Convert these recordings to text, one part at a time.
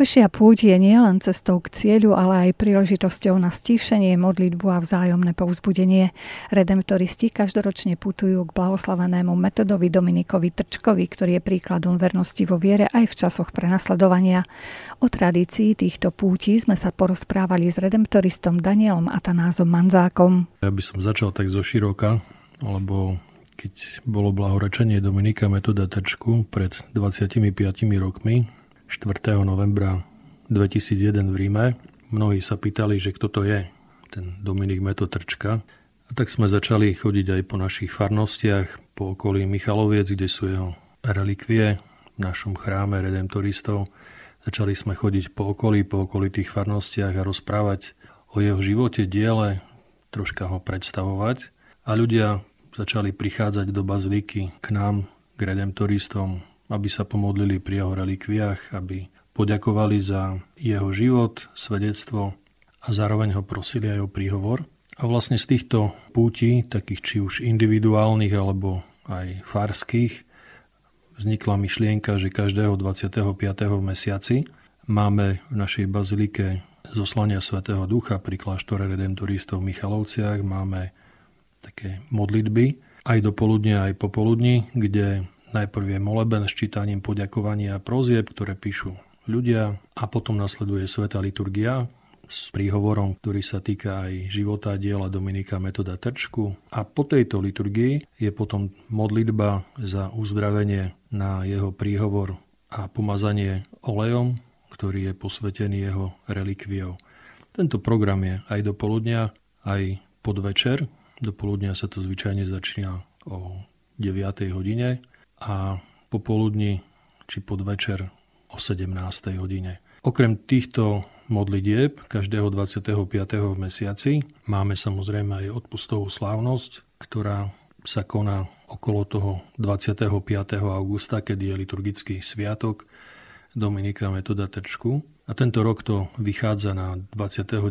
Pešia púť je nielen cestou k cieľu, ale aj príležitosťou na stíšenie, modlitbu a vzájomné povzbudenie. Redemptoristi každoročne putujú k blahoslavenému metodovi Dominikovi Trčkovi, ktorý je príkladom vernosti vo viere aj v časoch prenasledovania. O tradícii týchto pútí sme sa porozprávali s redemptoristom Danielom Atanázom Manzákom. Ja by som začal tak zo široka, lebo keď bolo blahorečenie Dominika Metoda Trčku pred 25 rokmi, 4. novembra 2001 v Ríme. Mnohí sa pýtali, že kto to je, ten Dominik Metod Trčka. A tak sme začali chodiť aj po našich farnostiach, po okolí Michaloviec, kde sú jeho relikvie v našom chráme redemptoristov. Začali sme chodiť po okolí tých farnostiach a rozprávať o jeho živote, diele, troška ho predstavovať. A ľudia začali prichádzať do baziliky k nám, k redemptoristom, aby sa pomodlili pri jeho relikviách, aby poďakovali za jeho život, svedectvo a zároveň ho prosili aj o príhovor. A vlastne z týchto pútí, takých či už individuálnych alebo aj farských, vznikla myšlienka, že každého 25. v mesiaci máme v našej bazilike zoslania Svätého Ducha pri kláštore redemptoristov v Michalovciach. Máme také modlitby aj dopoludne, aj popoludní, kde najprv je moleben s čítaním poďakovania a prozieb, ktoré píšu ľudia, a potom nasleduje svätá liturgia s príhovorom, ktorý sa týka aj života a diela Dominika Metoda Trčku. A po tejto liturgii je potom modlitba za uzdravenie na jeho príhovor a pomazanie olejom, ktorý je posvetený jeho relikviou. Tento program je aj do poludnia, aj podvečer. Do poludnia sa to zvyčajne začína o 9. hodine a popoludní či podvečer o 17. hodine. Okrem týchto modlitieb každého 25. v mesiaci máme samozrejme aj odpustovú slávnosť, ktorá sa koná okolo toho 25. augusta, kedy je liturgický sviatok Dominika Metoda Trčku. A tento rok to vychádza na 29.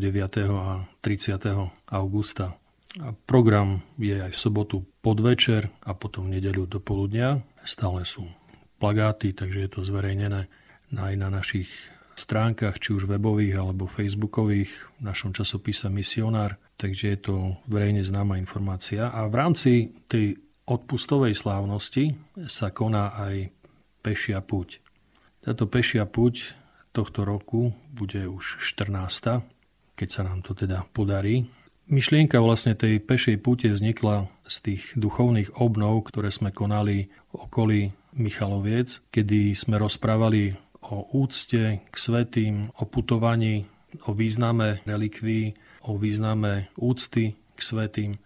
a 30. augusta. A program je aj v sobotu podvečer a potom v nedeľu do poludnia. Stále sú plagáty, takže je to zverejnené aj na našich stránkach, či už webových alebo facebookových, v našom časopise Misionár. Takže je to verejne známa informácia. A v rámci tej odpustovej slávnosti sa koná aj pešia púť. Táto pešia púť tohto roku bude už 14., keď sa nám to teda podarí. Myšlienka vlastne tej pešej púte vznikla z tých duchovných obnov, ktoré sme konali v okolí Michaloviec, kedy sme rozprávali o úcte k svätým, o putovaní, o význame relikvií, o význame úcty k svätým,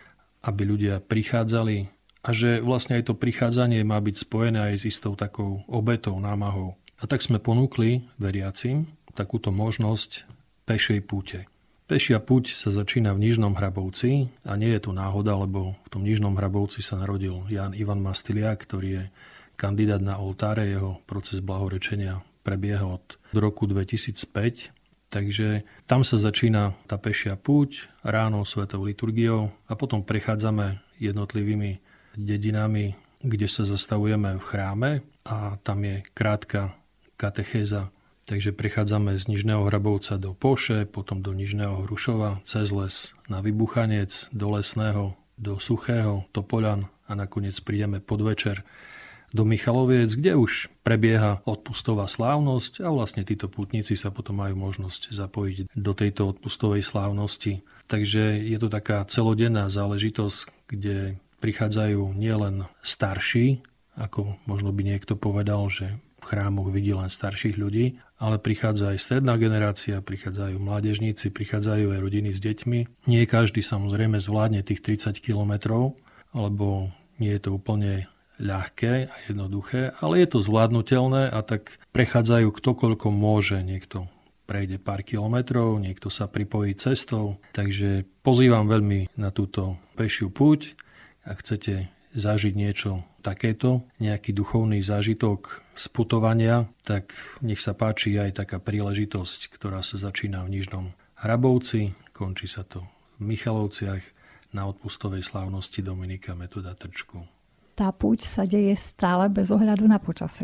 aby ľudia prichádzali a že vlastne aj to prichádzanie má byť spojené aj s istou takou obetou, námahou. A tak sme ponúkli veriacim takúto možnosť pešej púte. Pešia púť sa začína v Nižnom Hrabovci a nie je to náhoda, lebo v tom Nižnom Hrabovci sa narodil Ján Ivan Mastiliak, ktorý je kandidát na oltáre. Jeho proces blahorečenia prebiehal od roku 2005. Takže tam sa začína tá pešia púť ráno svetou liturgiou a potom prechádzame jednotlivými dedinami, kde sa zastavujeme v chráme a tam je krátka katechéza. Takže prechádzame z Nižného Hrabovca do Poše, potom do Nižného Hrušova, cez les na Vybuchanec, do Lesného, do Suchého, Topoľan a nakoniec prídeme podvečer do Michaloviec, kde už prebieha odpustová slávnosť a vlastne títo pútnici sa potom majú možnosť zapojiť do tejto odpustovej slávnosti. Takže je to taká celodenná záležitosť, kde prichádzajú nielen starší, ako možno by niekto povedal, že v chrámoch vidí len starších ľudí, ale prichádza aj stredná generácia, prichádzajú mládežníci, prichádzajú aj rodiny s deťmi. Nie každý samozrejme zvládne tých 30 kilometrov, alebo nie je to úplne ľahké a jednoduché, ale je to zvládnutelné a tak prechádzajú kto koľko môže. Niekto prejde pár kilometrov, niekto sa pripojí cestou. Takže pozývam veľmi na túto pešiu púť. Ak chcete zažiť niečo takéto, nejaký duchovný zážitok z putovania, tak nech sa páči aj taká príležitosť, ktorá sa začína v Nižnom Hrabovci, končí sa to v Michalovciach na odpustovej slávnosti Dominika Metoda Trčku. Tá púť sa deje stále bez ohľadu na počasie.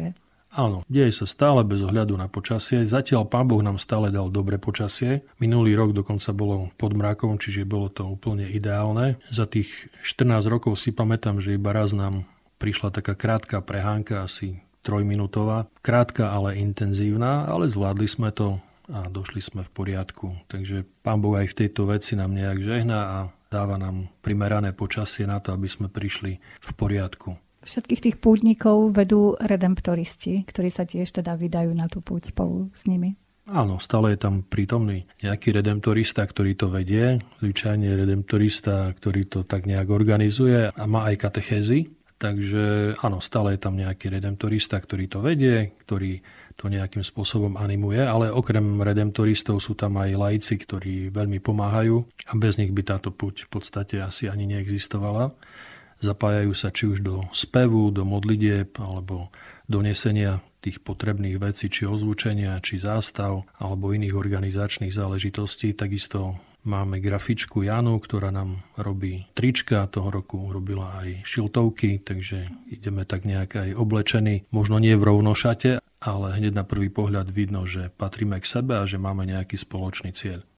Áno, deje sa stále bez ohľadu na počasie. Zatiaľ Pán Boh nám stále dal dobré počasie. Minulý rok dokonca bolo pod mrakom, čiže bolo to úplne ideálne. Za tých 14 rokov si pamätám, že iba raz nám prišla taká krátka prehánka, asi 3-minútová. Krátka, ale intenzívna, ale zvládli sme to a došli sme v poriadku. Takže Pán Boh aj v tejto veci nám nejak žehná a dáva nám primerané počasie na to, aby sme prišli v poriadku. Všetkých tých pútnikov vedú redemptoristi, ktorí sa tiež teda vydajú na tú púť spolu s nimi. Áno, stále je tam prítomný nejaký redemptorista, ktorý to vedie. Zvyčajne redemptorista, ktorý to tak nejak organizuje a má aj katechézy. Takže áno, stále je tam nejaký redemptorista, ktorý to vedie, ktorý to nejakým spôsobom animuje, ale okrem redemptoristov sú tam aj laici, ktorí veľmi pomáhajú a bez nich by táto púť v podstate asi ani neexistovala. Zapájajú sa či už do spevu, do modlitieb alebo do nesenia tých potrebných vecí, či ozvučenia, či zástav alebo iných organizačných záležitostí. Takisto máme grafičku Janu, ktorá nám robí trička, toho roku robila aj šiltovky, takže ideme tak nejak aj oblečení, možno nie v rovnošate, ale hneď na prvý pohľad vidno, že patríme k sebe a že máme nejaký spoločný cieľ.